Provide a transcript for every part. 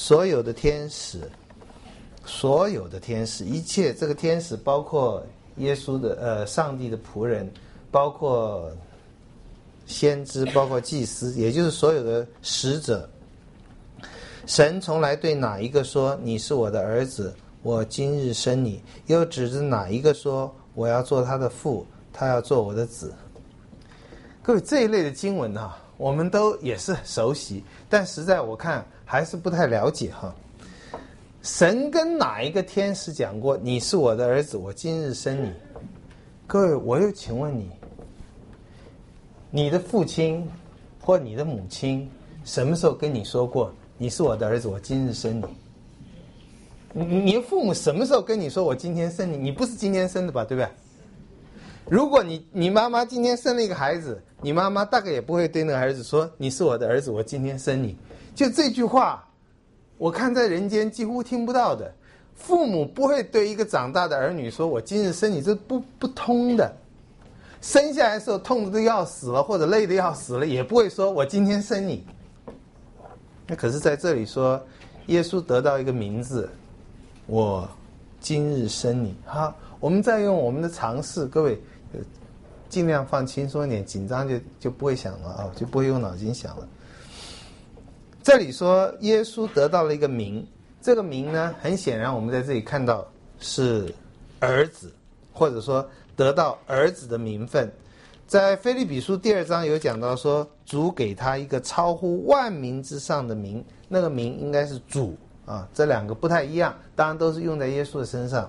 所有的天使，所有的天使，一切这个天使包括耶稣的上帝的仆人，包括先知，包括祭司，也就是所有的使者。神从来对哪一个说你是我的儿子，我今日生你，又指着哪一个说我要做他的父，他要做我的子。各位，这一类的经文啊，我们都也是熟悉，但实在我看还是不太了解哈。神跟哪一个天使讲过你是我的儿子，我今日生你？各位，我又请问你，你的父亲或你的母亲什么时候跟你说过你是我的儿子，我今日生你？你的父母什么时候跟你说我今天生你？你不是今天生的吧，对不对？如果你妈妈今天生了一个孩子，你妈妈大概也不会对那个孩子说你是我的儿子，我今天生你。就这句话，我看在人间几乎听不到的。父母不会对一个长大的儿女说我今日生你，这不通的。生下来的时候痛得都要死了，或者累得要死了，也不会说我今天生你。那可是在这里说耶稣得到一个名字，我今日生你。好，我们再用我们的常识，各位尽量放轻松一点，紧张就不会想了啊，就不会用脑筋想了。这里说耶稣得到了一个名，这个名呢，很显然我们在这里看到是儿子，或者说得到儿子的名分。在腓立比书第2章有讲到说，主给他一个超乎万民之上的名，那个名应该是主啊，这两个不太一样，当然都是用在耶稣的身上。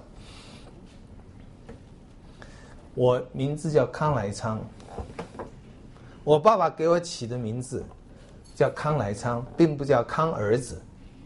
我名字叫康来昌，我爸爸给我起的名字叫康来昌，并不叫康儿子。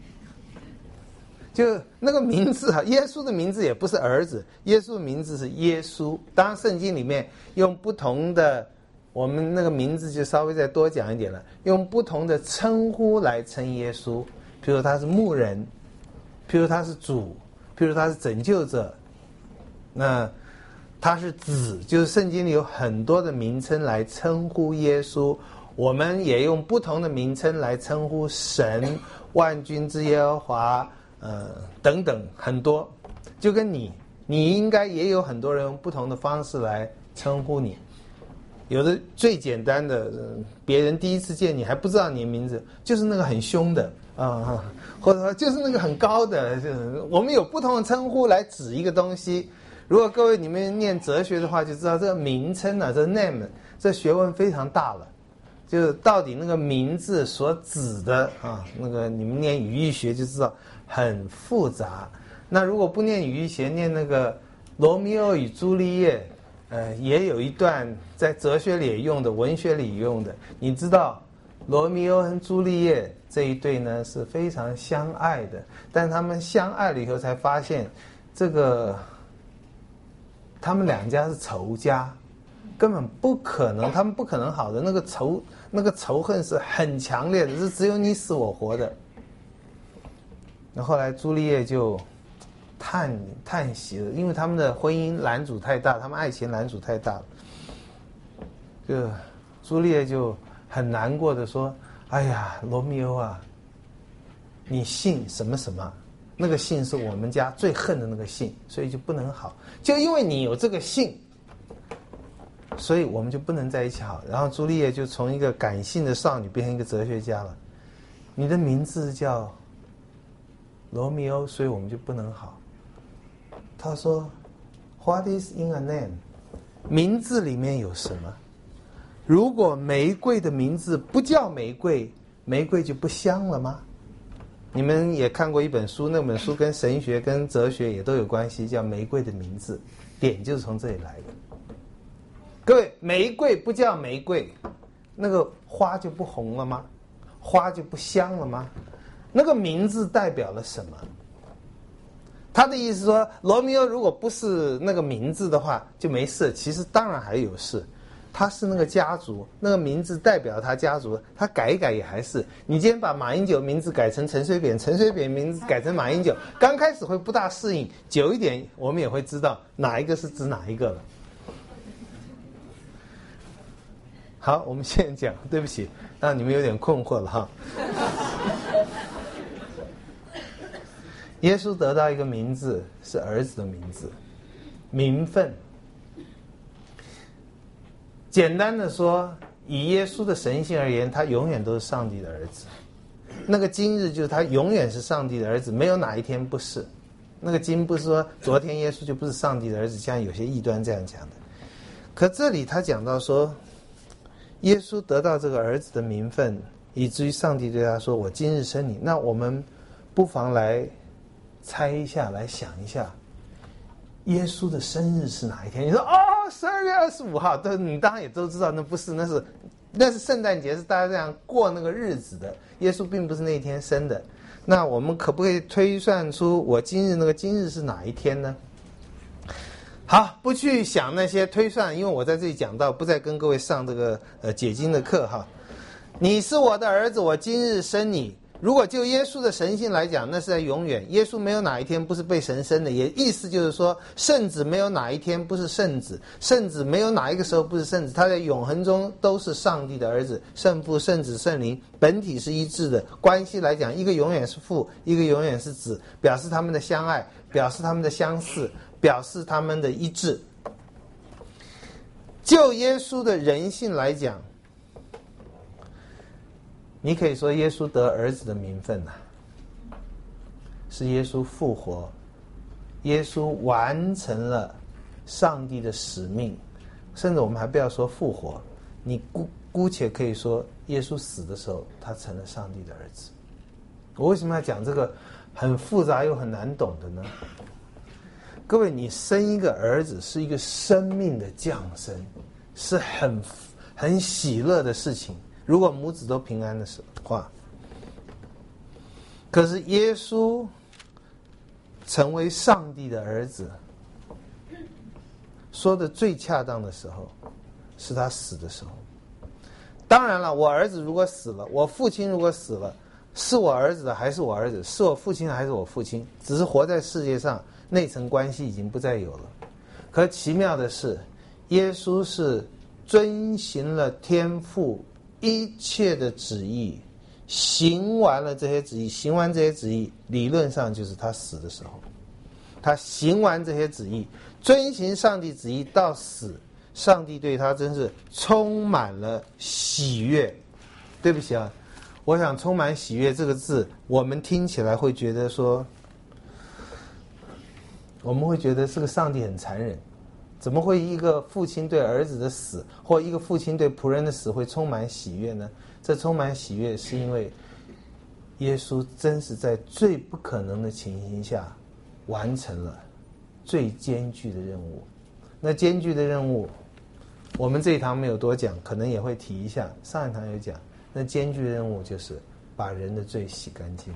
就那个名字啊，耶稣的名字也不是儿子，耶稣的名字是耶稣。当然圣经里面用不同的，我们那个名字就稍微再多讲一点了，用不同的称呼来称耶稣，譬如他是牧人，譬如他是主，譬如他是拯救者，那他是子，就是圣经里有很多的名称来称呼耶稣。我们也用不同的名称来称呼神，万军之耶和华，等等很多。就跟你应该也有很多人用不同的方式来称呼你。有的最简单的，别人第一次见你还不知道你的名字，就是那个很凶的或者说就是那个很高的，就是我们有不同的称呼来指一个东西。如果各位你们念哲学的话，就知道这个名称啊，这 name 这学问非常大了。就是到底那个名字所指的啊，那个你们念语义学就知道很复杂。那如果不念语义学，念那个罗密欧与朱丽叶，也有一段在哲学里也用的，文学里用的。你知道罗密欧和朱丽叶这一对呢是非常相爱的，但他们相爱了以后才发现，这个他们两家是仇家，根本不可能，他们不可能好的。那个仇恨是很强烈的，是只有你死我活的。那后来朱丽叶就叹息了，因为他们的婚姻拦阻太大，他们爱情拦阻太大了。就朱丽叶就很难过的说：“哎呀，罗密欧啊，你姓什么什么？那个姓是我们家最恨的那个姓，所以就不能好。就因为你有这个姓，所以我们就不能在一起好。”然后朱丽叶就从一个感性的少女变成一个哲学家了。你的名字叫罗密欧，所以我们就不能好。他说 What is in a name？ 名字里面有什么？如果玫瑰的名字不叫玫瑰，玫瑰就不香了吗？你们也看过一本书，那本书跟神学跟哲学也都有关系，叫《玫瑰的名字》，点就是从这里来的。各位，玫瑰不叫玫瑰，那个花就不红了吗？花就不香了吗？那个名字代表了什么？他的意思说，罗密欧如果不是那个名字的话就没事，其实当然还有事。他是那个家族，那个名字代表他家族，他改一改也还是。你今天把马英九名字改成陈水扁，陈水扁名字改成马英九，刚开始会不大适应，久一点我们也会知道哪一个是指哪一个了。好，我们现在讲，对不起，让你们有点困惑了哈。 耶稣得到一个名字，是儿子的名字，名分。简单的说，以耶稣的神性而言，他永远都是上帝的儿子。那个今日就是他永远是上帝的儿子，没有哪一天不是。那个今不是说昨天耶稣就不是上帝的儿子，像有些异端这样讲的。可这里他讲到说，耶稣得到这个儿子的名分，以至于上帝对他说：“我今日生你。”那我们不妨来猜一下，来想一下，耶稣的生日是哪一天？你说12月25号，对，你当然也都知道，那不是，那是圣诞节，是大家这样过那个日子的。耶稣并不是那一天生的。那我们可不可以推算出我今日那个今日是哪一天呢？好，不去想那些推算，因为我在这里讲到，不再跟各位上这个解经的课哈。你是我的儿子，我今日生你。如果就耶稣的神性来讲，那是在永远。耶稣没有哪一天不是被神生的，也意思就是说，圣子没有哪一天不是圣子，圣子没有哪一个时候不是圣子，他在永恒中都是上帝的儿子，圣父、圣子、圣灵，本体是一致的。关系来讲，一个永远是父，一个永远是子，表示他们的相爱，表示他们的相似，表示他们的一致。就耶稣的人性来讲，你可以说耶稣得儿子的名分是耶稣复活，耶稣完成了上帝的使命，甚至我们还不要说复活，你姑且可以说耶稣死的时候，他成了上帝的儿子。我为什么要讲这个很复杂又很难懂的呢？各位，你生一个儿子是一个生命的降生，是很喜乐的事情，如果母子都平安的话。可是耶稣成为上帝的儿子，说的最恰当的时候是他死的时候。当然了，我儿子如果死了，我父亲如果死了，是我儿子的还是我儿子，是我父亲的还是我父亲，只是活在世界上，那层关系已经不再有了。可奇妙的是，耶稣是遵行了天父一切的旨意，行完了这些旨意，行完这些旨意，理论上就是他死的时候。他行完这些旨意，遵行上帝旨意到死，上帝对他真是充满了喜悦。对不起啊，我想充满喜悦这个字，我们听起来会觉得说，我们会觉得这个上帝很残忍，怎么会一个父亲对儿子的死，或一个父亲对仆人的死会充满喜悦呢？这充满喜悦是因为耶稣真是在最不可能的情形下完成了最艰巨的任务。那艰巨的任务我们这一堂没有多讲，可能也会提一下，上一堂有讲。那艰巨的任务就是把人的罪洗干净。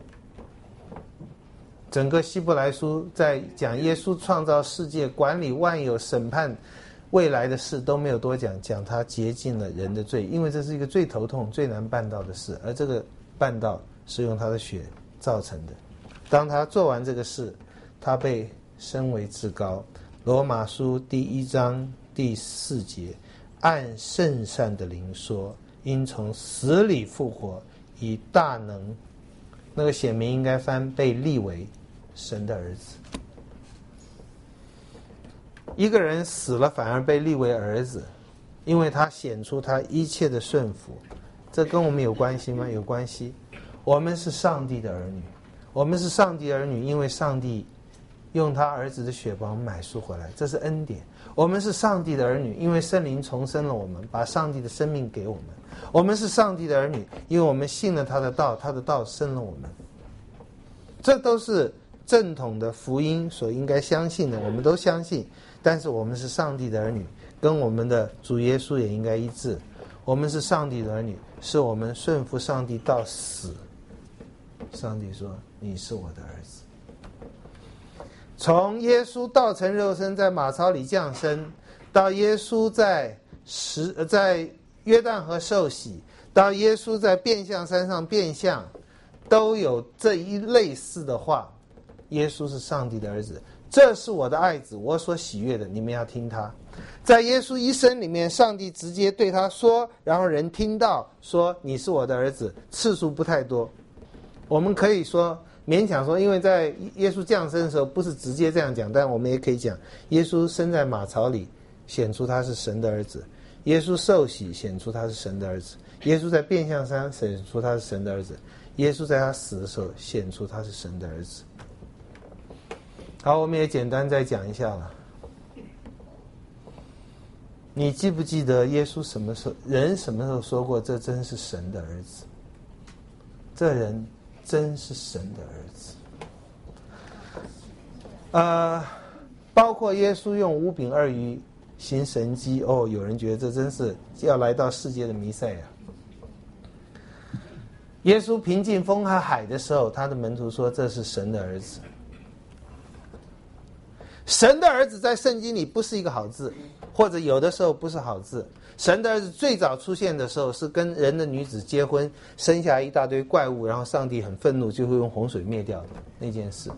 整个希伯来书在讲耶稣创造世界、管理万有、审判未来的事都没有多讲，讲他洁净了人的罪，因为这是一个最头痛最难办到的事，而这个办到是用他的血造成的。当他做完这个事，他被升为至高。罗马书第1章第4节，按圣善的灵说，因从死里复活，以大能，那个显明应该翻被立为神的儿子。一个人死了反而被立为儿子，因为他显出他一切的顺服。这跟我们有关系吗？有关系。我们是上帝的儿女，我们是上帝儿女，因为上帝用他儿子的血把我们买赎回来，这是恩典。我们是上帝的儿女，因为圣灵重生了我们，把上帝的生命给我们。我们是上帝的儿女，因为我们信了他的道，他的道生了我们。这都是正统的福音所应该相信的，我们都相信。但是我们是上帝的儿女，跟我们的主耶稣也应该一致。我们是上帝的儿女，是我们顺服上帝到死。上帝说：“你是我的儿子。”从耶稣道成肉身在马槽里降生，到耶稣在约旦河受洗，到耶稣在变相山上变相，都有这一类似的话。耶稣是上帝的儿子，这是我的爱子，我所喜悦的，你们要听他。在耶稣一生里面，上帝直接对他说，然后人听到说你是我的儿子，次数不太多。我们可以说勉强说，因为在耶稣降生的时候不是直接这样讲，但我们也可以讲，耶稣生在马槽里，显出他是神的儿子；耶稣受洗，显出他是神的儿子；耶稣在变相山显出他是神的儿子；耶稣在他死的时候显出他是神的儿子。好，我们也简单再讲一下了。你记不记得耶稣什么时候说过，这真是神的儿子？这人真是神的儿子。包括耶稣用5饼2鱼行神迹，有人觉得这真是要来到世界的弥赛亚。耶稣平静风和海的时候，他的门徒说这是神的儿子。神的儿子在圣经里不是一个好字，或者有的时候不是好字。神的儿子最早出现的时候是跟人的女子结婚，生下一大堆怪物，然后上帝很愤怒，就会用洪水灭掉的那件事。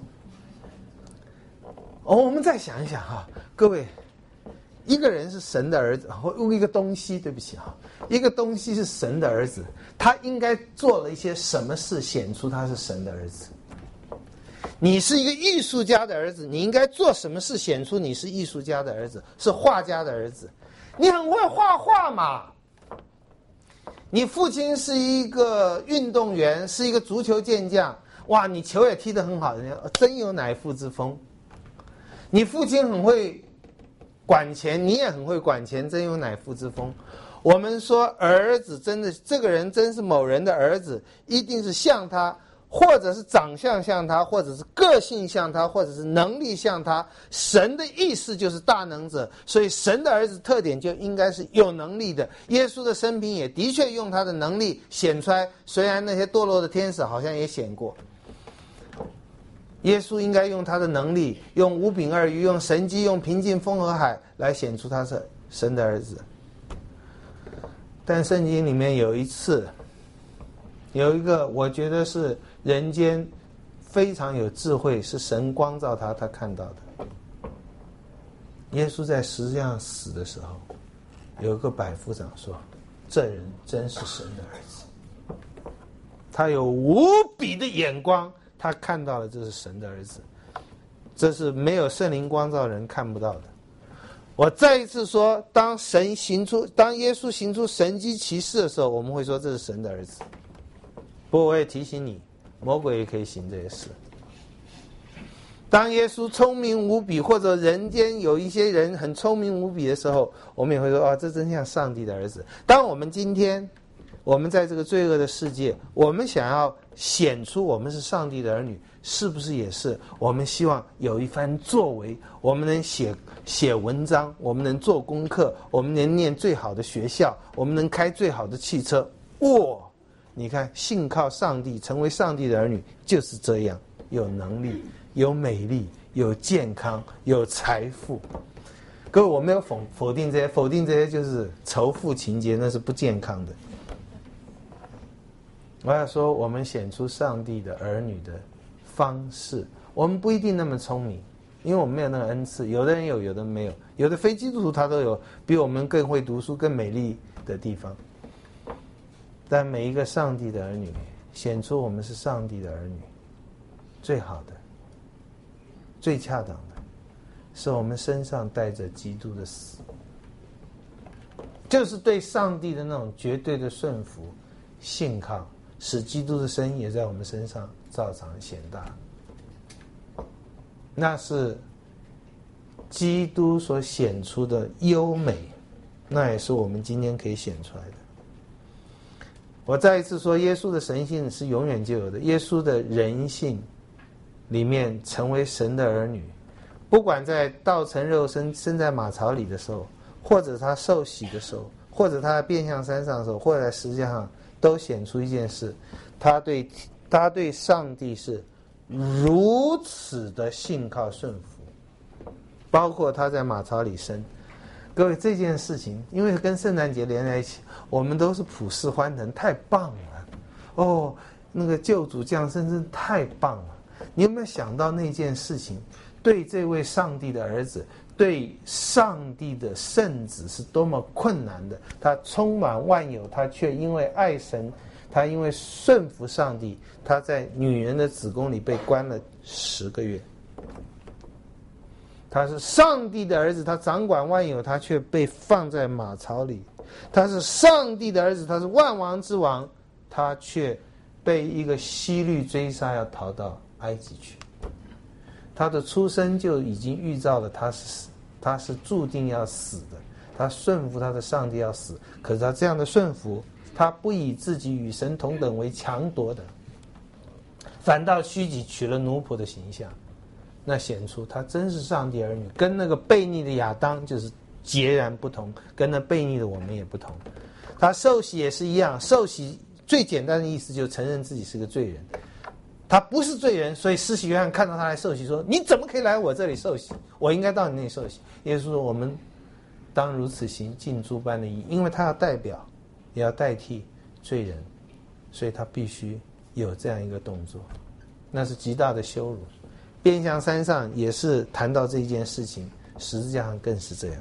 我们再想一想各位，一个人是神的儿子，或用一个东西，对不起一个东西是神的儿子，他应该做了一些什么事显出他是神的儿子？你是一个艺术家的儿子，你应该做什么事显出你是艺术家的儿子，是画家的儿子？你很会画画嘛？你父亲是一个运动员，是一个足球健将，哇，你球也踢得很好，人家真有乃父之风。你父亲很会管钱，你也很会管钱，真有乃父之风。我们说儿子真的，这个人真是某人的儿子，一定是像他，或者是长相像他，或者是个性像他，或者是能力像他。神的意思就是大能者，所以神的儿子特点就应该是有能力的。耶稣的生平也的确用他的能力显出来，虽然那些堕落的天使好像也显过。耶稣应该用他的能力，用5饼2鱼，用神迹，用平静风和海来显出他是神的儿子。但圣经里面有一次，有一个我觉得是人间非常有智慧，是神光照他看到的。耶稣在十字架上死的时候，有一个百夫长说，这人真是神的儿子。他有无比的眼光，他看到了这是神的儿子，这是没有圣灵光照人看不到的。我再一次说，当耶稣行出神迹奇事的时候，我们会说这是神的儿子。不过我也提醒你，魔鬼也可以行这些事。当耶稣聪明无比，或者人间有一些人很聪明无比的时候，我们也会说这真像上帝的儿子。当我们今天我们在这个罪恶的世界，我们想要显出我们是上帝的儿女，是不是也是我们希望有一番作为？我们能写文章，我们能做功课，我们能念最好的学校，我们能开最好的汽车。你看，信靠上帝，成为上帝的儿女就是这样，有能力，有美丽，有健康，有财富。各位，我没有否定这些，否定这些就是仇富情节，那是不健康的。我要说，我们显出上帝的儿女的方式，我们不一定那么聪明，因为我们没有那个恩赐。有的人有，有的没有，有的非基督徒他都有比我们更会读书、更美丽的地方。但每一个上帝的儿女，显出我们是上帝的儿女，最好的、最恰当的，是我们身上带着基督的死，就是对上帝的那种绝对的顺服、信靠，使基督的身也在我们身上照常显大。那是基督所显出的优美，那也是我们今天可以显出来的。我再一次说，耶稣的神性是永远就有的。耶稣的人性里面成为神的儿女，不管在道成肉身生在马槽里的时候，或者他受洗的时候，或者他在变相山上的时候，或者在十字架上，都显出一件事：他对上帝是如此的信靠顺服，包括他在马槽里生。各位，这件事情因为跟圣诞节连在一起，我们都是普世欢腾，太棒了！那个救主降生真太棒了！你有没有想到那件事情对这位上帝的儿子，对上帝的圣子是多么困难的？他充满万有，他却因为爱神， 他因为顺服上帝，他在女人的子宫里被关了10个月。他是上帝的儿子，他掌管万有，他却被放在马槽里。他是上帝的儿子，他是万王之王，他却被一个希律追杀，要逃到埃及去。他的出生就已经预兆了他是注定要死的。他顺服他的上帝要死，可是他这样的顺服，他不以自己与神同等为强夺的，反倒虚己，取了奴仆的形象。那显出他真是上帝儿女，跟那个悖逆的亚当就是截然不同，跟那悖逆的我们也不同。他受洗也是一样，受洗最简单的意思就是承认自己是个罪人。他不是罪人，所以施洗约翰看到他来受洗，说：“你怎么可以来我这里受洗？我应该到你那里受洗。”耶稣说：“我们当如此行，尽诸般的义，因为他要代表，也要代替罪人，所以他必须有这样一个动作，那是极大的羞辱。”变相山上也是谈到这一件事情，十字架上更是这样。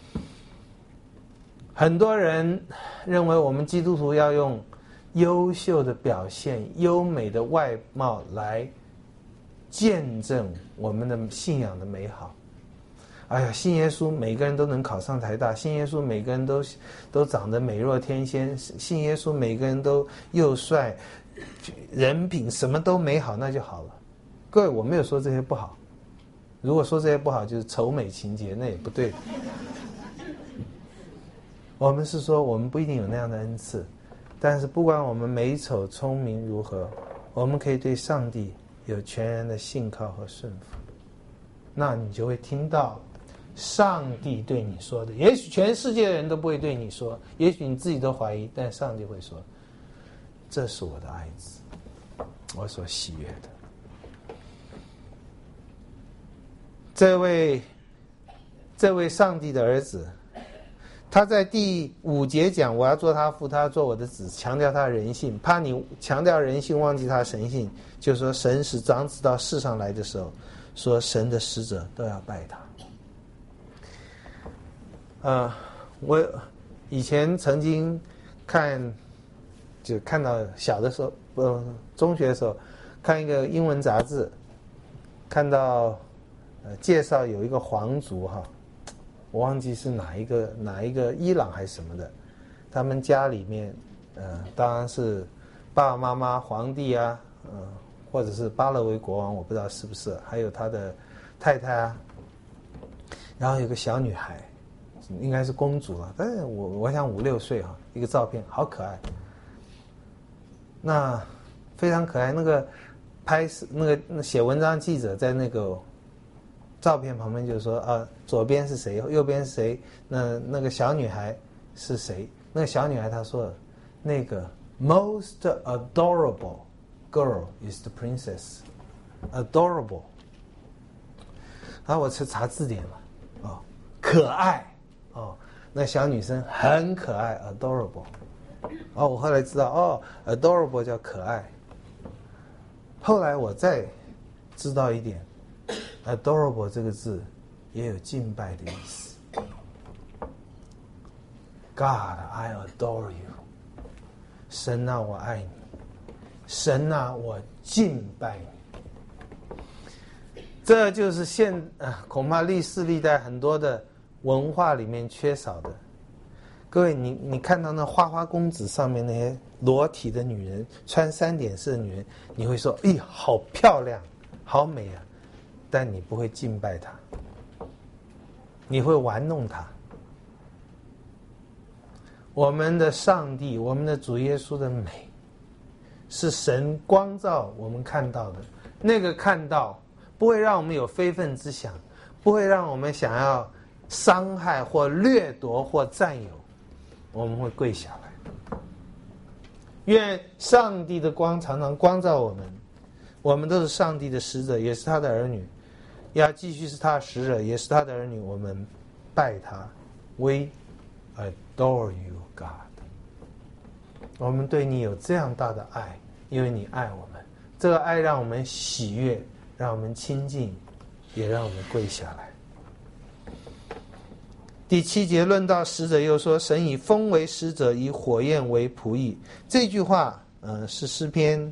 很多人认为我们基督徒要用优秀的表现、优美的外貌来见证我们的信仰的美好。哎呀，信耶稣每个人都能考上台大，信耶稣每个人都长得美若天仙，信耶稣每个人都又帅，人品什么都美好，那就好了。各位，我没有说这些不好，如果说这些不好就是丑美情节，那也不对。我们是说我们不一定有那样的恩赐，但是不管我们美丑聪明如何，我们可以对上帝有全然的信靠和顺服，那你就会听到上帝对你说的，也许全世界的人都不会对你说，也许你自己都怀疑，但上帝会说：“这是我的爱子，我所喜悦的。”这位上帝的儿子，他在第5节讲：“我要做他父，他要做我的子。”强调他的人性，怕你强调人性，忘记他的神性。就是说，神使长子到世上来的时候，说神的使者都要拜他。我以前曾经看到小的时候，中学的时候，看一个英文杂志，看到介绍有一个皇族哈，我忘记是哪一个伊朗还是什么的，他们家里面当然是爸爸妈妈皇帝啊，或者是巴勒维国王，我不知道是不是，还有他的太太啊，然后有个小女孩，应该是公主了，但是我想5、6岁哈，一个照片好可爱，那非常可爱。那个那写文章记者在那个照片旁边就说左边是谁，右边是谁，那个小女孩是谁？那个小女孩她说，那个 most adorable girl is the princess. Adorable. 然后我去查字典了，可爱，那小女生很可爱 ，adorable。我后来知道，adorable 叫可爱。后来我再知道一点。adorable 这个字也有敬拜的意思。God, I adore you. 神啊，我爱你。神啊，我敬拜你。这就是恐怕历世历代很多的文化里面缺少的。各位，你看到那花花公子上面那些裸体的女人，穿3点式的女人，你会说：“咦，好漂亮，好美啊！”但你不会敬拜他，你会玩弄他。我们的上帝，我们的主耶稣的美，是神光照我们看到的。那个看到不会让我们有非分之想，不会让我们想要伤害或掠夺或占有，我们会跪下来。愿上帝的光常常光照我们，我们都是上帝的使者，也是他的儿女。要继续是他的使者，也是他的儿女，我们拜他。We adore you, God。我们对你有这样大的爱，因为你爱我们。这个爱让我们喜悦，让我们亲近，也让我们跪下来。第7节论到使者，又说：“神以风为使者，以火焰为仆役。”这句话是诗篇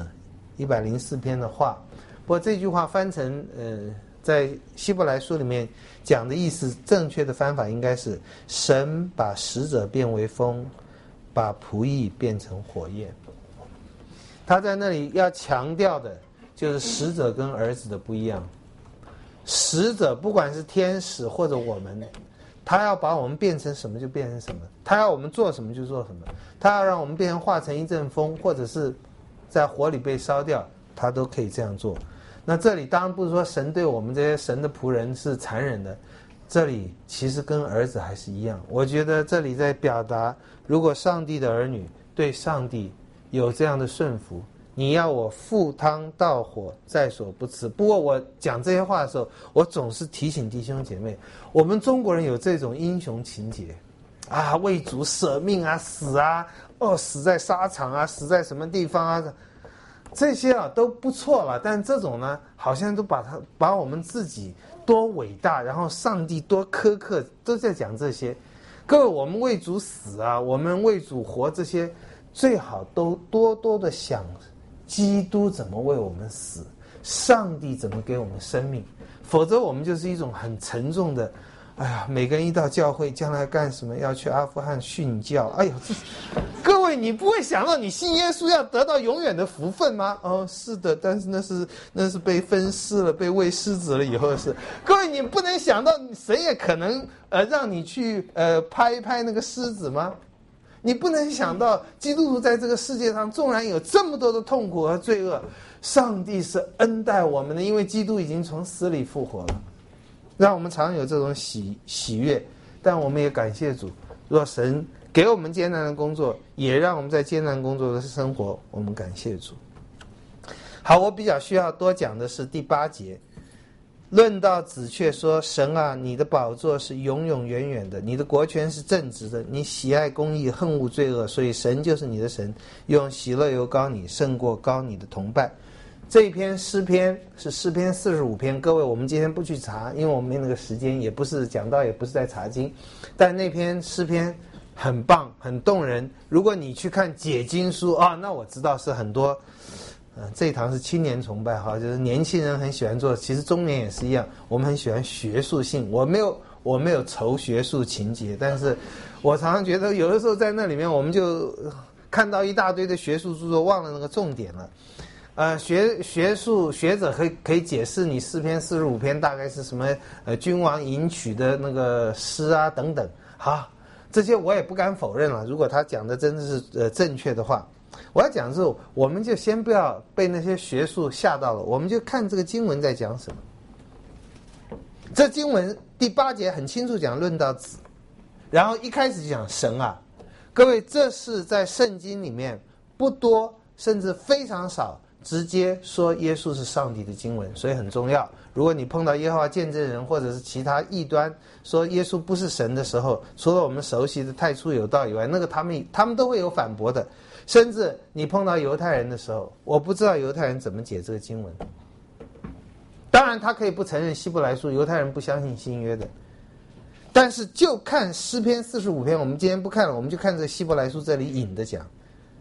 104篇的话。不过这句话翻成在希伯来书里面讲的意思，正确的翻法应该是神把使者变为风，把仆役变成火焰。他在那里要强调的就是使者跟儿子的不一样。使者不管是天使或者我们，他要把我们变成什么就变成什么，他要我们做什么就做什么，他要让我们变成化成一阵风，或者是在火里被烧掉，他都可以这样做。那这里当然不是说神对我们这些神的仆人是残忍的，这里其实跟儿子还是一样。我觉得这里在表达，如果上帝的儿女对上帝有这样的顺服，你要我赴汤蹈火在所不辞。不过我讲这些话的时候，我总是提醒弟兄姐妹，我们中国人有这种英雄情节啊，为主舍命啊，死啊，死在沙场啊，死在什么地方啊，这些都不错了。但这种呢，好像都把我们自己多伟大，然后上帝多苛刻，都在讲这些。各位，我们为主死啊，我们为主活，这些最好都多多的想基督怎么为我们死，上帝怎么给我们生命，否则我们就是一种很沉重的，哎呀，每个人一到教会，将来干什么？要去阿富汗殉教。哎呦，各位，你不会想到你信耶稣要得到永远的福分吗？是的，但是那是被分尸了，被喂狮子了以后是。各位，你不能想到谁也可能让你去拍一拍那个狮子吗？你不能想到基督徒在这个世界上纵然有这么多的痛苦和罪恶，上帝是恩待我们的，因为基督已经从死里复活了，让我们常有这种喜悦。但我们也感谢主，若神给我们艰难的工作，也让我们在艰难工作的生活，我们感谢主。好，我比较需要多讲的是第8节，论到子却说，神啊，你的宝座是永永远远的，你的国权是正直的，你喜爱公义，恨恶罪恶，所以神就是你的神，用喜乐油膏你，胜过膏你的同伴。这一篇诗篇是诗篇45篇，各位我们今天不去查，因为我们没那个时间，也不是讲道，也不是在查经，但那篇诗篇很棒，很动人。如果你去看解经书那我知道是很多这一堂是青年崇拜就是年轻人很喜欢做，其实中年也是一样，我们很喜欢学术性。我没有仇学术情节，但是我常常觉得有的时候在那里面我们就看到一大堆的学术著作，忘了那个重点了。学术学者可以解释你诗篇45篇大概是什么君王迎娶的那个诗啊等等，好，这些我也不敢否认了。如果他讲的真的是正确的话，我要讲的是，我们就先不要被那些学术吓到了，我们就看这个经文在讲什么。这经文第8节很清楚讲论到子，然后一开始就讲神啊。各位，这是在圣经里面不多甚至非常少直接说耶稣是上帝的经文，所以很重要。如果你碰到耶和华见证人或者是其他异端说耶稣不是神的时候，除了我们熟悉的太初有道以外，那个他们都会有反驳的。甚至你碰到犹太人的时候，我不知道犹太人怎么解这个经文。当然他可以不承认希伯来书，犹太人不相信新约的，但是就看诗篇45篇，我们今天不看了，我们就看这个希伯来书这里引的讲，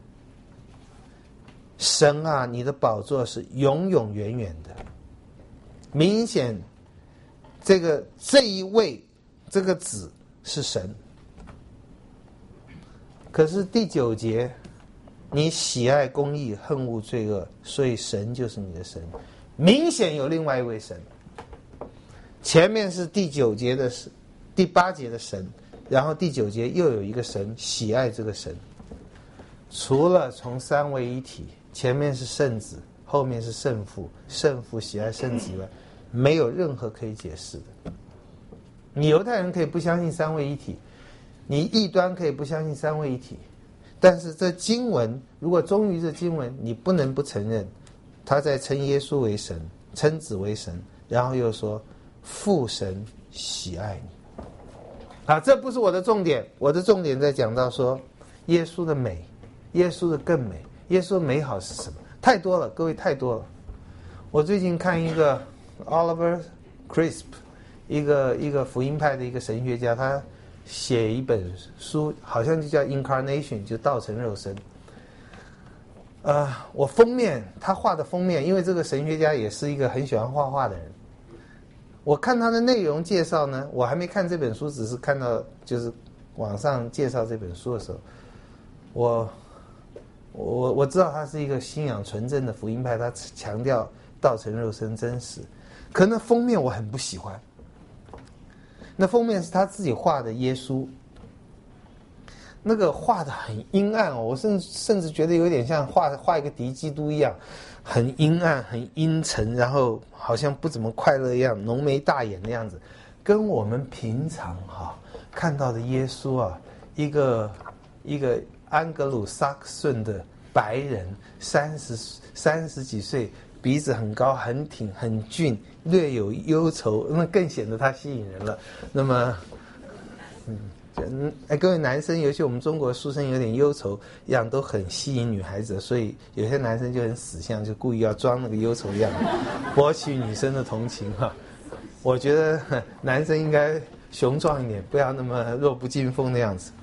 神啊，你的宝座是永永远远的。明显这一位这个子是神。可是第9节，你喜爱公义，恨恶罪恶，所以神就是你的神。明显有另外一位神。前面是第8节的神，然后第9节又有一个神喜爱这个神。除了从三位一体，前面是圣子，后面是圣父，圣父喜爱圣子以外，没有任何可以解释的。你犹太人可以不相信三位一体，你异端可以不相信三位一体，但是这经文如果忠于这经文，你不能不承认他在称耶稣为神，称子为神，然后又说父神喜爱你。这不是我的重点，我的重点在讲到说耶稣的美，耶稣的更美，耶稣的美好是什么？太多了，各位，太多了。我最近看一个 Oliver Crisp， 一个福音派的一个神学家，他写一本书，好像就叫 Incarnation， 就道成肉身。 我封面他画的封面，因为这个神学家也是一个很喜欢画画的人。我看他的内容介绍呢，我还没看这本书，只是看到就是网上介绍这本书的时候，我知道他是一个信仰纯正的福音派，他强调道成肉身真实。可那封面我很不喜欢，那封面是他自己画的耶稣，那个画的很阴暗哦，我甚至觉得有点像画一个敌基督一样，很阴暗很阴沉，然后好像不怎么快乐一样，浓眉大眼的样子，跟我们平常看到的耶稣啊，一个安格鲁萨克逊的白人，30几岁，鼻子很高很挺很俊，略有忧愁，那更显得他吸引人了。那么各位男生，尤其我们中国书生有点忧愁样，都很吸引女孩子，所以有些男生就很死相，就故意要装那个忧愁样，博取女生的同情我觉得男生应该雄壮一点，不要那么弱不禁风的样子。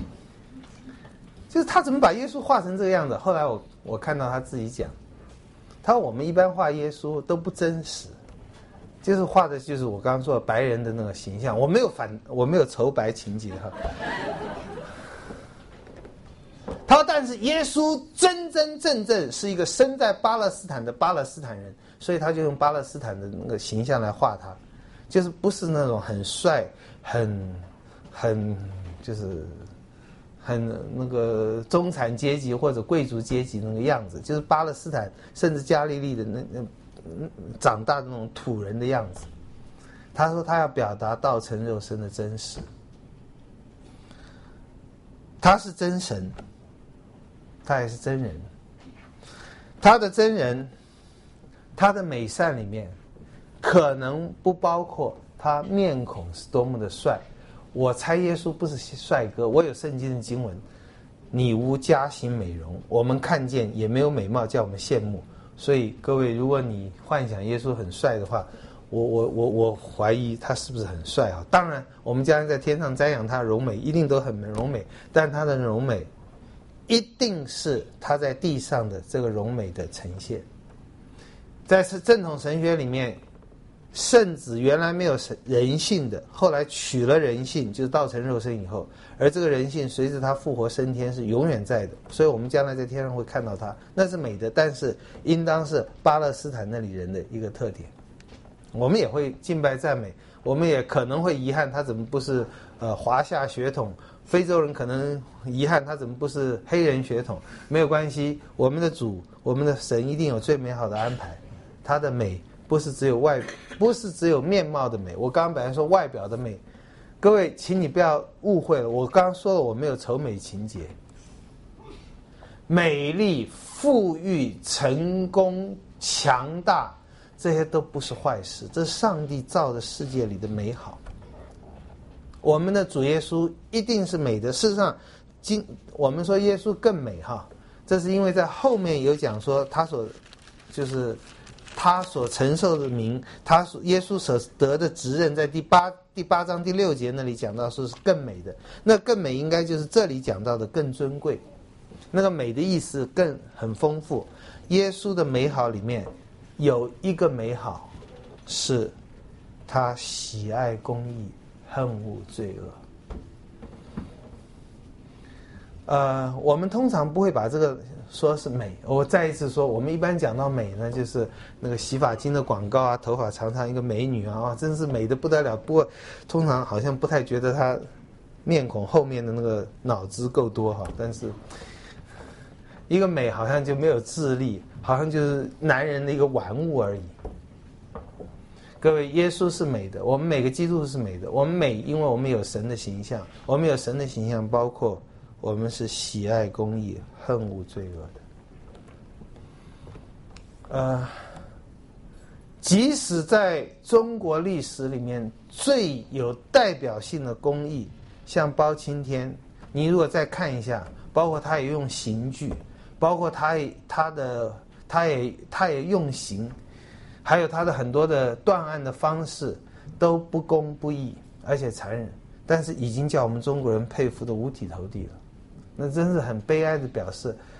就是他怎么把耶稣画成这个样子？后来我看到他自己讲，他说我们一般画耶稣都不真实。就是画的就是我刚刚说的白人的那个形象，我没有仇白情节他说但是耶稣真正是一个生在巴勒斯坦的巴勒斯坦人，所以他就用巴勒斯坦的那个形象来画他，就是不是那种很帅很就是很那个中产阶级或者贵族阶级那个样子，就是巴勒斯坦甚至加利利的那长大的那种土人的样子。他说他要表达道成肉身的真实，他是真神，他也是真人。他的真人，他的美善里面可能不包括他面孔是多么的帅。我猜耶稣不是帅哥，我有圣经的经文，你无佳形美容，我们看见也没有美貌叫我们羡慕。所以各位，如果你幻想耶稣很帅的话，我怀疑他是不是很帅当然，我们将来在天上瞻仰他的荣美，一定都很荣美，但他的荣美一定是他在地上的这个荣美的呈现。在正统神学里面，圣子原来没有人性的，后来取了人性，就是道成肉身以后，而这个人性随着他复活升天是永远在的，所以我们将来在天上会看到他，那是美的，但是应当是巴勒斯坦那里人的一个特点。我们也会敬拜赞美，我们也可能会遗憾他怎么不是华夏血统，非洲人可能遗憾他怎么不是黑人血统，没有关系，我们的主我们的神一定有最美好的安排。他的美不是只有面貌的美，我刚刚本来说外表的美，各位请你不要误会了，我刚刚说了我没有丑美情节，美丽富裕成功强大这些都不是坏事，这是上帝造的世界里的美好。我们的主耶稣一定是美的。事实上我们说耶稣更美这是因为在后面有讲说他所承受的名，耶稣所得的职任，在第八章第6节那里讲到说是更美的。那更美应该就是这里讲到的更尊贵，那个美的意思很丰富。耶稣的美好里面有一个美好是他喜爱公义，恨恶罪恶。我们通常不会把这个说是美。我再一次说，我们一般讲到美呢，就是那个洗发精的广告啊，头发长长一个美女真是美得不得了。不过通常好像不太觉得她面孔后面的那个脑子够多但是一个美好像就没有智力，好像就是男人的一个玩物而已。各位，耶稣是美的，我们每个基督徒是美的。我们美，因为我们有神的形象，我们有神的形象，包括我们是喜爱公义，恨恶罪恶的。即使在中国历史里面最有代表性的公义，像包青天，你如果再看一下，包括他也用刑具，包括他也用刑，还有他的很多的断案的方式都不公不义，而且残忍，但是已经叫我们中国人佩服得五体投地了。那真是很悲哀的表示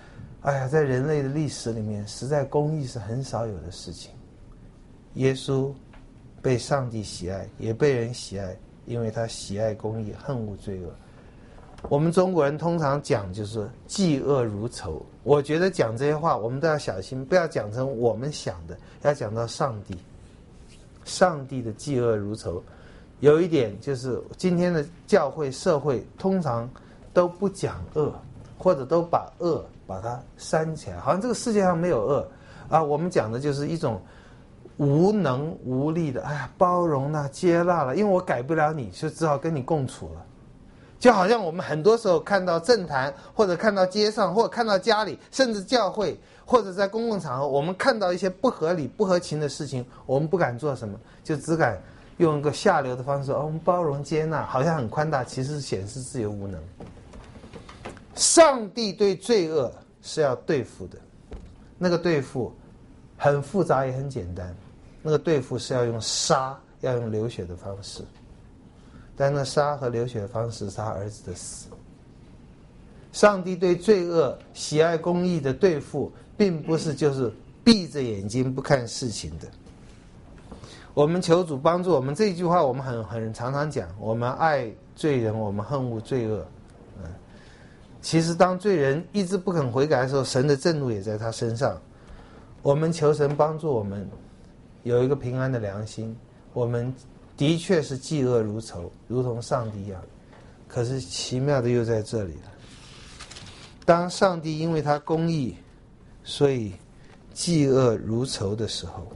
哎呀，在人类的历史里面，实在公义是很少有的事情。耶稣被上帝喜爱，也被人喜爱，因为他喜爱公义，恨恶罪恶。我们中国人通常讲就是嫉恶如仇，我觉得讲这些话我们都要小心，不要讲成我们想的，要讲到上帝。上帝的嫉恶如仇，有一点就是今天的教会社会通常都不讲恶，或者都把恶把它删起来，好像这个世界上没有恶啊。我们讲的就是一种无能无力的，哎呀，包容了，接纳了，因为我改不了你，就只好跟你共处了。就好像我们很多时候看到政坛，或者看到街上，或者看到家里，甚至教会，或者在公共场合，我们看到一些不合理、不合情的事情，我们不敢做什么，就只敢用一个下流的方式说，我们包容接纳，好像很宽大，其实显示自己无能。上帝对罪恶是要对付的，那个对付很复杂也很简单，那个对付是要用杀，要用流血的方式。但那杀和流血的方式是他儿子的死。上帝对罪恶喜爱公义的对付，并不是就是闭着眼睛不看事情的。我们求主帮助我们，这一句话我们很常常讲，我们爱罪人，我们恨恶罪恶。其实当罪人一直不肯悔改的时候，神的震怒也在他身上。我们求神帮助我们有一个平安的良心，我们的确是嫉恶如仇，如同上帝一样。可是奇妙的又在这里了，当上帝因为他公义，所以嫉恶如仇的时候，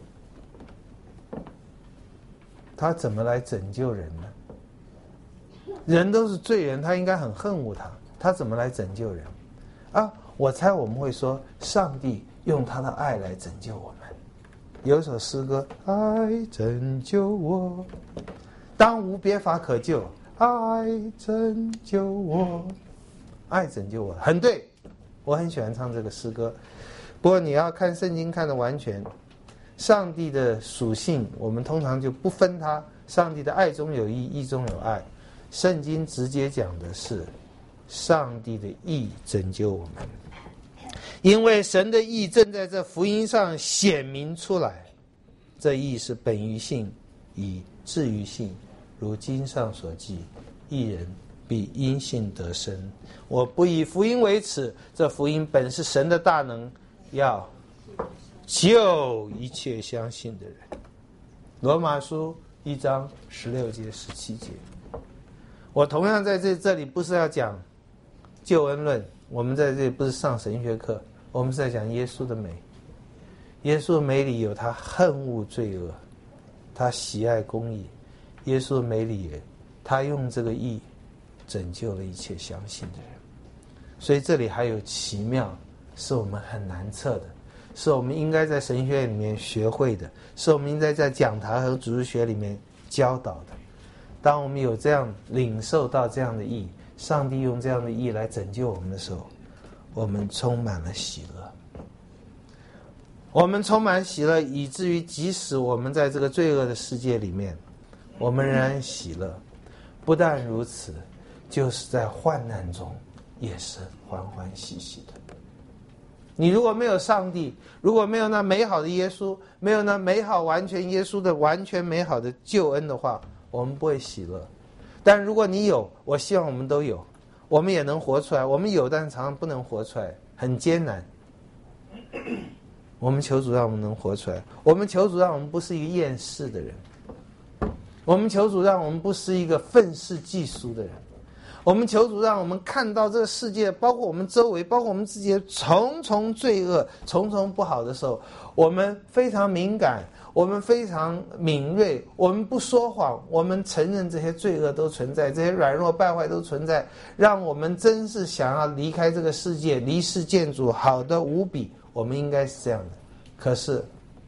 他怎么来拯救人呢？人都是罪人，他应该很恨恶他，他怎么来拯救人啊？我猜我们会说，上帝用他的爱来拯救我们。有一首诗歌，爱拯救我，当无别法可救，爱拯救我，爱拯救我，很对，我很喜欢唱这个诗歌。不过你要看圣经看得完全，上帝的属性我们通常就不分它，上帝的爱中有义，义中有爱。圣经直接讲的是上帝的义拯救我们，因为神的义正在这福音上显明出来。这义是本于信，以至于信，如经上所记，义人必因信得生。我不以福音为耻，这福音本是神的大能，要救一切相信的人。罗马书1章16节17节。我同样在这里不是要讲救恩论，我们在这里不是上神学课，我们是在讲耶稣的美。耶稣的美里有他恨恶罪恶，他喜爱公义。耶稣的美里也，他用这个义拯救了一切相信的人。所以这里还有奇妙，是我们很难测的，是我们应该在神学里面学会的，是我们应该在讲堂和主日学里面教导的。当我们有这样领受到这样的义，上帝用这样的义来拯救我们的时候，我们充满了喜乐。我们充满喜乐，以至于即使我们在这个罪恶的世界里面，我们仍然喜乐。不但如此，就是在患难中也是欢欢喜喜的。你如果没有上帝，如果没有那美好的耶稣，没有那美好完全耶稣的完全美好的救恩的话，我们不会喜乐。但如果你有，我希望我们都有，我们也能活出来。我们有，但是常常不能活出来，很艰难。我们求主让我们能活出来，我们求主让我们不是一个厌世的人，我们求主让我们不是一个愤世嫉俗的人，我们求主让我们看到这个世界，包括我们周围，包括我们自己的重重罪恶，重重不好的时候，我们非常敏感，我们非常敏锐，我们不说谎，我们承认这些罪恶都存在，这些软弱败坏都存在，让我们真是想要离开这个世界，离世见主，好的无比。我们应该是这样的，可是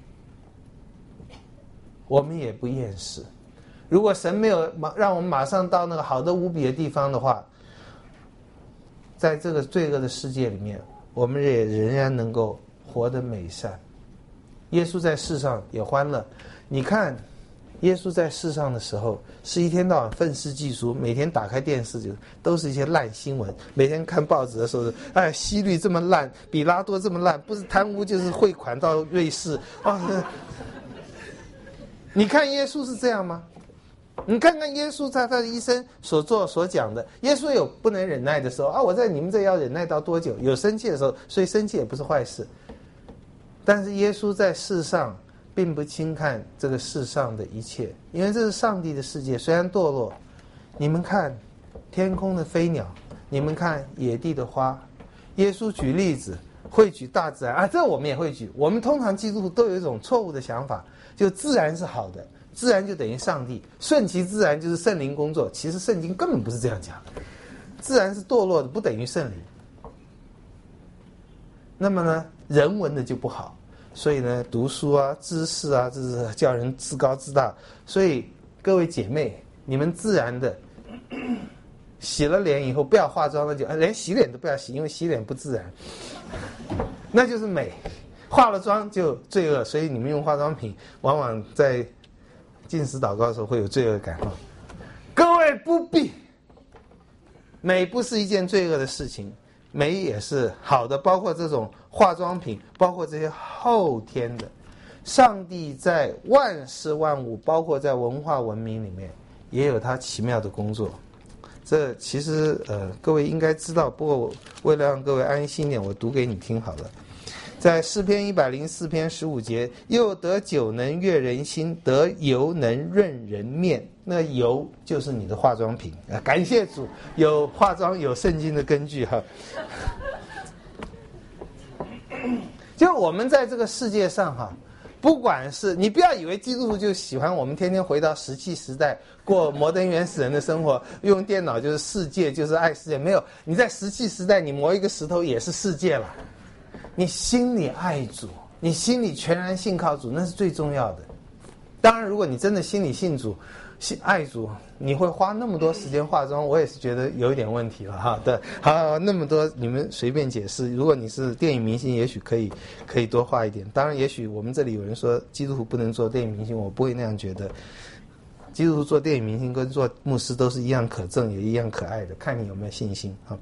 我们也不厌世。如果神没有让我们马上到那个好的无比的地方的话，在这个罪恶的世界里面，我们也仍然能够活得美善。耶稣在世上也欢乐，你看耶稣在世上的时候，是一天到晚愤世嫉俗，每天打开电视就都是一些烂新闻。每天看报纸的时候，哎，希律这么烂，比拉多这么烂，不是贪污就是汇款到瑞士啊。你看耶稣是这样吗？你看看耶稣在他的一生所做所讲的，耶稣有不能忍耐的时候啊，我在你们这要忍耐到多久？有生气的时候，所以生气也不是坏事。但是耶稣在世上并不轻看这个世上的一切，因为这是上帝的世界，虽然堕落。你们看天空的飞鸟，你们看野地的花。耶稣举例子会举大自然啊，这我们也会举。我们通常基督徒都有一种错误的想法，就自然是好的，自然就等于上帝，顺其自然就是圣灵工作。其实圣经根本不是这样讲，自然是堕落的，不等于圣灵。那么呢，人文的就不好，所以呢，读书啊、知识啊，这是叫人自高自大。所以各位姐妹，你们自然的洗了脸以后不要化妆了，就连洗脸都不要洗，因为洗脸不自然，那就是美。化了妆就罪恶，所以你们用化妆品往往在禁食祷告的时候会有罪恶感。各位不必，美不是一件罪恶的事情，美也是好的，包括这种化妆品，包括这些后天的。上帝在万事万物，包括在文化文明里面，也有他奇妙的工作。这其实各位应该知道，不过为了让各位安心一点，我读给你听好了。在诗篇104篇15节，又得酒能悦人心，得油能润人面。那油就是你的化妆品啊！感谢主，有化妆有圣经的根据哈。就我们在这个世界上哈，不管是你不要以为基督徒就喜欢我们天天回到石器时代，过摩登原始人的生活，用电脑就是世界，就是爱世界。没有，你在石器时代，你磨一个石头也是世界了。你心里爱主，你心里全然信靠主，那是最重要的。当然，如果你真的心里信主、爱主，你会花那么多时间化妆，我也是觉得有一点问题了哈。对，好，那么多你们随便解释。如果你是电影明星，也许可以多画一点。当然，也许我们这里有人说基督徒不能做电影明星，我不会那样觉得。基督徒做电影明星跟做牧师都是一样可憎，也一样可爱的，看你有没有信心啊。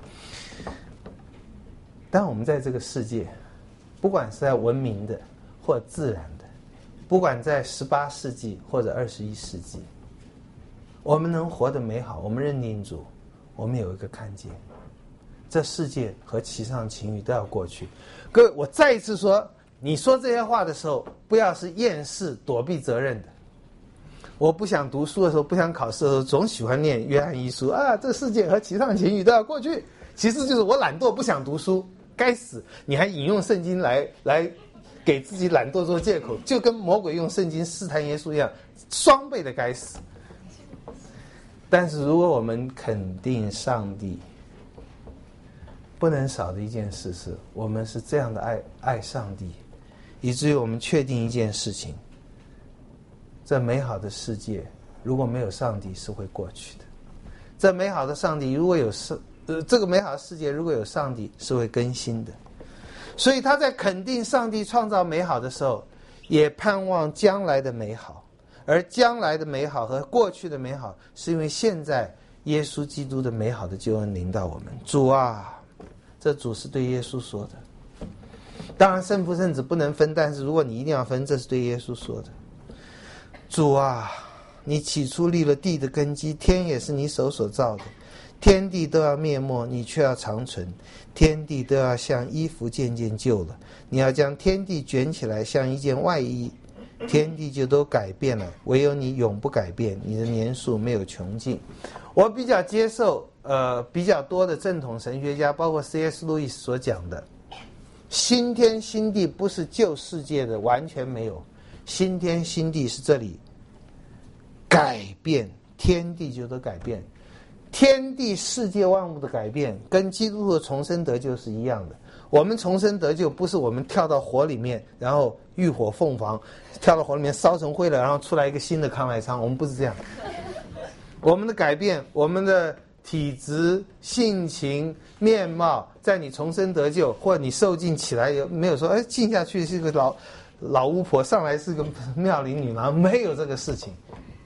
当我们在这个世界，不管是在文明的或自然的，不管在18世纪或者21世纪，我们能活得美好，我们认定主，我们有一个看见，这世界和其上情欲都要过去。各位，我再一次说，你说这些话的时候，不要是厌世躲避责任的。我不想读书的时候，不想考试的时候，总喜欢念约翰一书啊，这世界和其上情欲都要过去。其实就是我懒惰，不想读书。该死！你还引用圣经来给自己懒惰做借口，就跟魔鬼用圣经试探耶稣一样，双倍的该死。但是如果我们肯定上帝，不能少的一件事是，我们是这样的爱上帝，以至于我们确定一件事情：这美好的世界如果没有上帝是会过去的。这美好的上帝如果有这个美好的世界如果有上帝是会更新的。所以他在肯定上帝创造美好的时候，也盼望将来的美好。而将来的美好和过去的美好，是因为现在耶稣基督的美好的救恩临到我们。主啊，这主是对耶稣说的。当然圣父圣子不能分，但是如果你一定要分，这是对耶稣说的。主啊，你起初立了地的根基，天也是你手所造的。天地都要灭没，你却要长存。天地都要像衣服渐渐旧了，你要将天地卷起来，像一件外衣，天地就都改变了，唯有你永不改变，你的年数没有穷尽。我比较接受比较多的正统神学家，包括 C.S. 路易斯所讲的新天新地，不是旧世界的，完全没有。新天新地是这里改变，天地就都改变。天地世界万物的改变跟基督徒的重生得救是一样的。我们重生得救不是我们跳到火里面，然后浴火凤凰，跳到火里面烧成灰了，然后出来一个新的康乃昌，我们不是这样。我们的改变，我们的体质、性情、面貌，在你重生得救或者你受浸起来，没有说浸下去是个老巫婆，上来是个妙龄女郎，没有这个事情。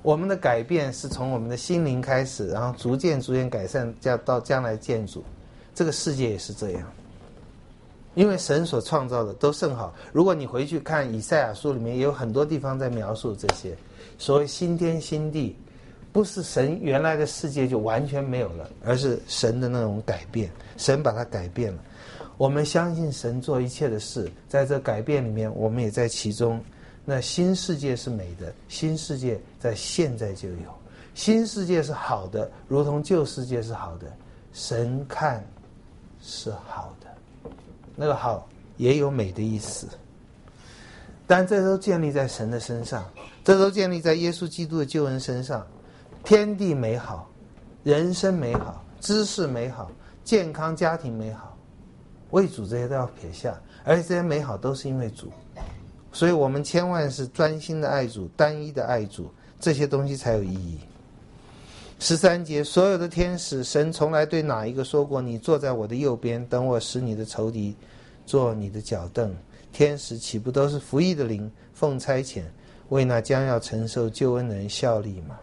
我们的改变是从我们的心灵开始，然后逐渐改善，到将来见主。这个世界也是这样，因为神所创造的都甚好。如果你回去看以赛亚书里面，也有很多地方在描述这些所谓新天新地，不是神原来的世界就完全没有了，而是神的那种改变，神把它改变了。我们相信神做一切的事，在这改变里面，我们也在其中。那新世界是美的，新世界在现在就有，新世界是好的，如同旧世界是好的，神看是好的，那个好也有美的意思。但这都建立在神的身上，这都建立在耶稣基督的救恩身上。天地美好，人生美好，知识美好，健康家庭美好，为主这些都要撇下，而且这些美好都是因为主。所以我们千万是专心的爱主，单一的爱主，这些东西才有意义。13节，所有的天使，神从来对哪一个说过，你坐在我的右边，等我使你的仇敌做你的脚凳？天使岂不都是服役的灵，奉差遣，为那将要承受救恩的人效力吗？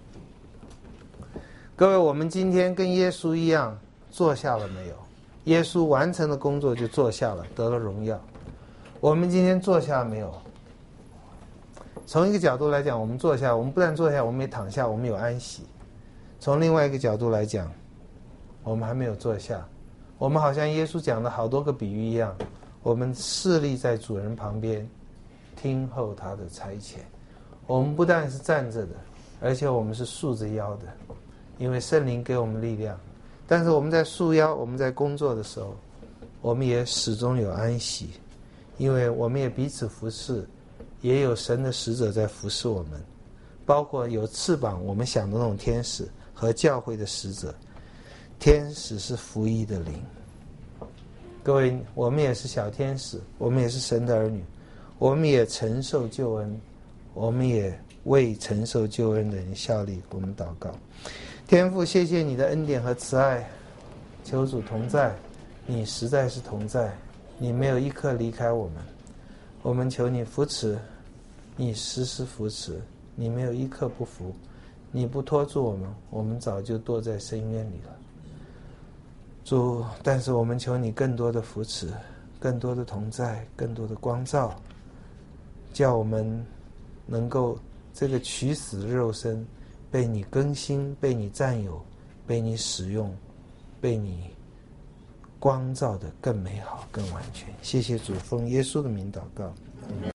各位，我们今天跟耶稣一样坐下了没有？耶稣完成了工作就坐下了，得了荣耀。我们今天坐下没有？从一个角度来讲，我们坐下，我们不但坐下，我们也躺下，我们有安息。从另外一个角度来讲，我们还没有坐下，我们好像耶稣讲的好多个比喻一样，我们侍立在主人旁边，听候他的差遣。我们不但是站着的，而且我们是束着腰的，因为圣灵给我们力量。但是我们在束腰，我们在工作的时候，我们也始终有安息，因为我们也彼此服侍，也有神的使者在服侍我们，包括有翅膀我们想的那种天使和教会的使者。天使是服役的灵。各位，我们也是小天使，我们也是神的儿女，我们也承受救恩，我们也为承受救恩的人效力。我们祷告。天父，谢谢你的恩典和慈爱，求主同在，你实在是同在，你没有一刻离开我们。我们求你扶持，你时时扶持，你没有一刻不扶，你不拖住我们，我们早就堕在深渊里了。主，但是我们求你更多的扶持，更多的同在，更多的光照，叫我们能够这个取死的肉身被你更新，被你占有，被你使用，被你光照的更美好更完全。谢谢主，奉耶稣的名祷告。